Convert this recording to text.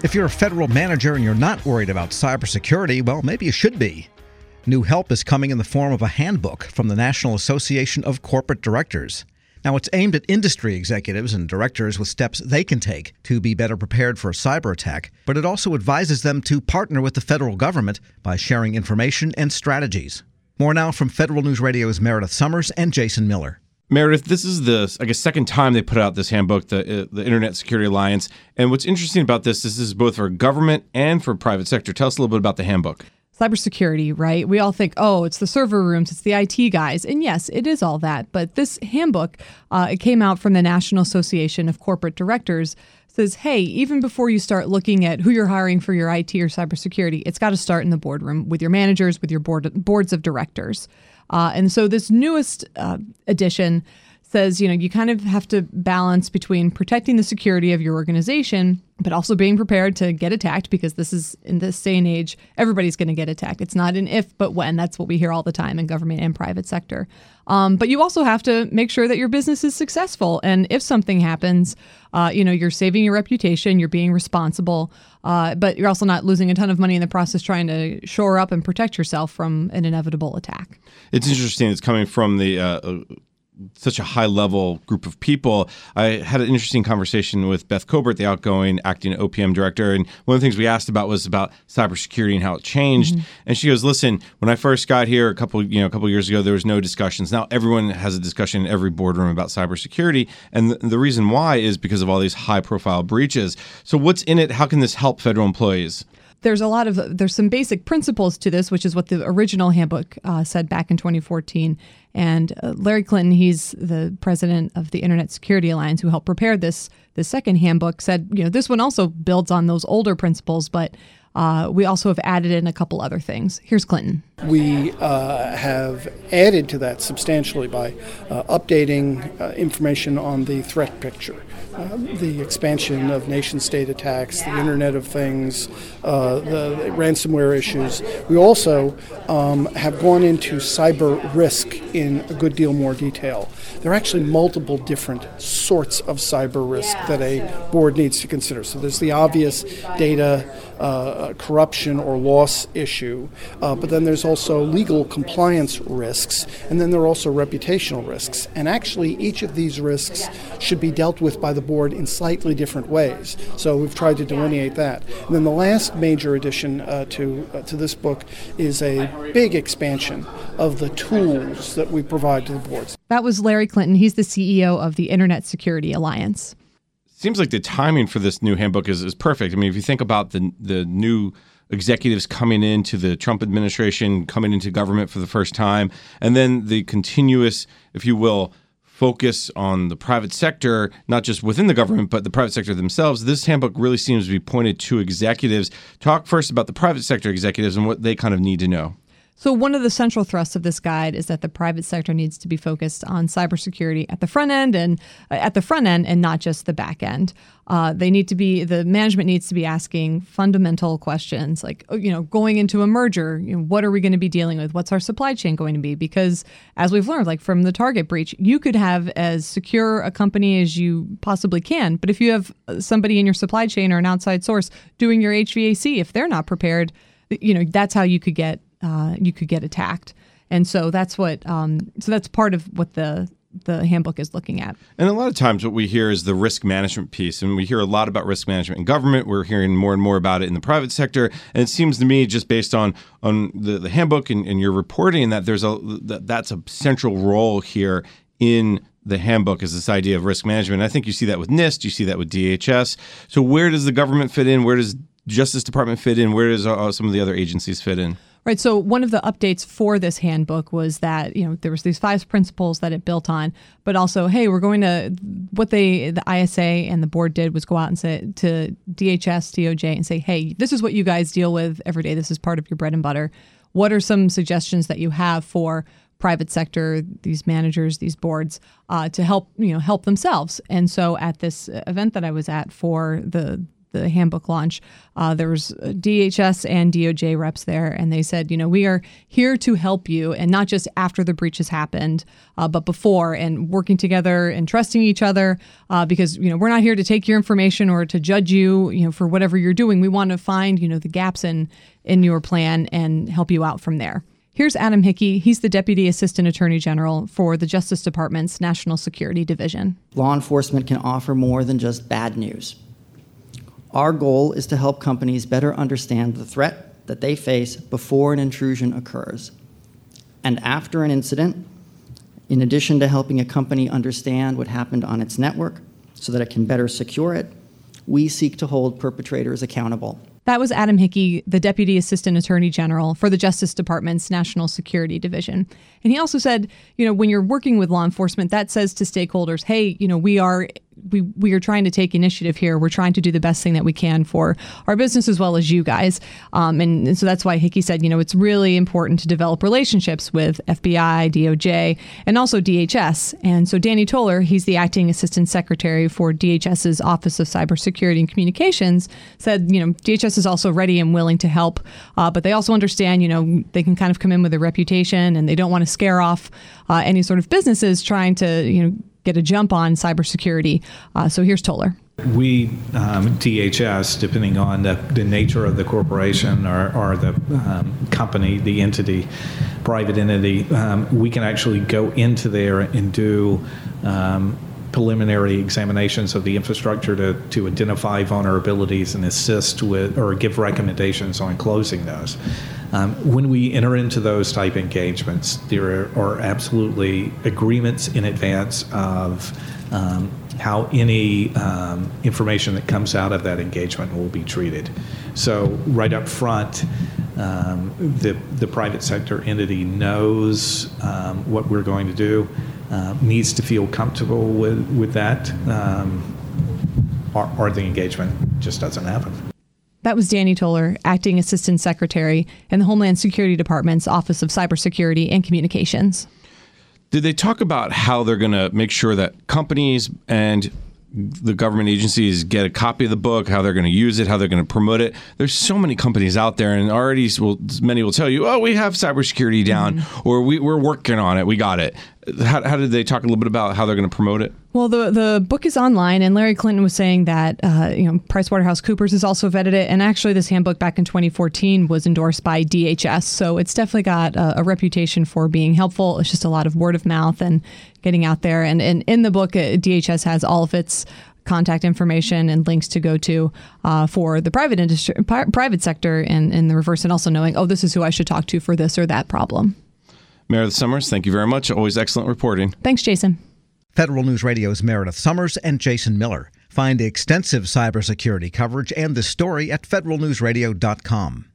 If you're a federal manager and you're not worried about cybersecurity, well, maybe you should be. New help is coming in the form of a handbook from the National Association of Corporate Directors. Now, it's aimed at industry executives and directors with steps they can take to be better prepared for a cyber attack, but it also advises them to partner with the federal government by sharing information and strategies. More now from Federal News Radio's Meredith Summers and Jason Miller. Meredith, this is the, second time they put out this handbook, the Internet Security Alliance. And what's interesting about this is both for government and for private sector. Tell us a little bit about the handbook. Cybersecurity, right? We all think, oh, it's the server rooms, it's the IT guys. And yes, it is all that. But this handbook, it came out from the National Association of Corporate Directors, says, hey, even before you start looking at who you're hiring for your IT or cybersecurity, it's got to start in the boardroom with your managers, with your boards of directors. And so this newest edition says, you kind of have to balance between protecting the security of your organization, but also being prepared to get attacked, because this is, in this day and age, everybody's going to get attacked. It's not an if, but when. That's what we hear all the time in government and private sector. But you also have to make sure that your business is successful. And if something happens, you're saving your reputation, you're being responsible, but you're also not losing a ton of money in the process trying to shore up and protect yourself from an inevitable attack. It's interesting. It's coming from the such a high-level group of people. I had an interesting conversation with Beth Cobert, the outgoing acting OPM director, and one of the things we asked about was about cybersecurity and how it changed. Mm-hmm. And she goes, "Listen, when I first got here a couple years ago, there was no discussions. Now everyone has a discussion in every boardroom about cybersecurity, and the reason why is because of all these high-profile breaches. So what's in it? How can this help federal employees?" There's some basic principles to this, which is what the original handbook said back in 2014. And Larry Clinton, he's the president of the Internet Security Alliance, who helped prepare this second handbook, said, this one also builds on those older principles, but we also have added in a couple other things. Here's Clinton. We have added to that substantially by updating information on the threat picture, the expansion of nation-state attacks, the Internet of Things, the ransomware issues. We also have gone into cyber risk in a good deal more detail. There are actually multiple different sorts of cyber risk that a board needs to consider. So there's the obvious data corruption or loss issue, but then there's also legal compliance risks, and then there are also reputational risks. And actually, each of these risks should be dealt with by the board in slightly different ways. So we've tried to delineate that. And then the last major addition to this book is a big expansion of the tools that we provide to the boards. That was Larry Clinton. He's the CEO of the Internet Security Alliance. Seems like the timing for this new handbook is perfect. I mean, if you think about the new executives coming into the Trump administration, coming into government for the first time, and then the continuous, if you will, focus on the private sector, not just within the government, but the private sector themselves, this handbook really seems to be pointed to executives. Talk first about the private sector executives and what they kind of need to know. So one of the central thrusts of this guide is that the private sector needs to be focused on cybersecurity at the front end and not just the back end. The management needs to be asking fundamental questions like, going into a merger, what are we going to be dealing with? What's our supply chain going to be? Because as we've learned, like from the Target breach, you could have as secure a company as you possibly can. But if you have somebody in your supply chain or an outside source doing your HVAC, if they're not prepared, that's how you could get attacked. And so that's what that's part of what the handbook is looking at. And a lot of times what we hear is the risk management piece. And we hear a lot about risk management in government. We're hearing more and more about it in the private sector. And it seems to me, just based on the handbook and your reporting, that that's a central role here in the handbook, is this idea of risk management. And I think you see that with NIST, you see that with DHS. So where does the government fit in? Where does Justice Department fit in? Where does some of the other agencies fit in? Right. So one of the updates for this handbook was that, there was these 5 principles that it built on, but also, hey, we're going to, what the ISA and the board did was go out and say to DHS, DOJ and say, hey, this is what you guys deal with every day. This is part of your bread and butter. What are some suggestions that you have for private sector, these managers, these boards, to help themselves? And so at this event that I was at for the the handbook launch, there was DHS and DOJ reps there, and they said, we are here to help you, and not just after the breach has happened, but before, and working together and trusting each other, because we're not here to take your information or to judge you, for whatever you're doing. We want to find the gaps in your plan and help you out from there. Here's Adam Hickey. He's the Deputy Assistant Attorney General for the Justice Department's National Security Division. Law enforcement can offer more than just bad news. Our goal is to help companies better understand the threat that they face before an intrusion occurs. And after an incident, in addition to helping a company understand what happened on its network so that it can better secure it, we seek to hold perpetrators accountable. That was Adam Hickey, the Deputy Assistant Attorney General for the Justice Department's National Security Division. And he also said, when you're working with law enforcement, that says to stakeholders, hey, we are trying to take initiative here. We're trying to do the best thing that we can for our business as well as you guys. And so that's why Hickey said, it's really important to develop relationships with FBI, DOJ, and also DHS. And so Danny Toller, he's the Acting Assistant Secretary for DHS's Office of Cybersecurity and Communications, said, DHS is also ready and willing to help, but they also understand, they can kind of come in with a reputation and they don't want to scare off any sort of businesses trying to, get a jump on cybersecurity. So here's Toller. We, DHS, depending on the nature of the corporation or the company, the entity, private entity, we can actually go into there and do preliminary examinations of the infrastructure to identify vulnerabilities and assist with or give recommendations on closing those. When we enter into those type engagements, there are absolutely agreements in advance of how any information that comes out of that engagement will be treated. So right up front, the private sector entity knows what we're going to do, needs to feel comfortable with that, or the engagement just doesn't happen. That was Danny Toller, Acting Assistant Secretary in the Homeland Security Department's Office of Cybersecurity and Communications. Did they talk about how they're going to make sure that companies and the government agencies get a copy of the book, how they're going to use it, how they're going to promote it? There's so many companies out there, and already many will tell you, we have cybersecurity down, or we're working on it, we got it. How did they talk a little bit about how they're going to promote it? Well, the book is online, and Larry Clinton was saying that PricewaterhouseCoopers has also vetted it, and actually this handbook back in 2014 was endorsed by DHS, so it's definitely got a reputation for being helpful. It's just a lot of word of mouth and getting out there, and in the book, DHS has all of its contact information and links to go to for the private sector, and in the reverse, and also knowing, this is who I should talk to for this or that problem. Meredith Summers, thank you very much. Always excellent reporting. Thanks, Jason. Federal News Radio's Meredith Summers and Jason Miller. Find extensive cybersecurity coverage and this story at federalnewsradio.com.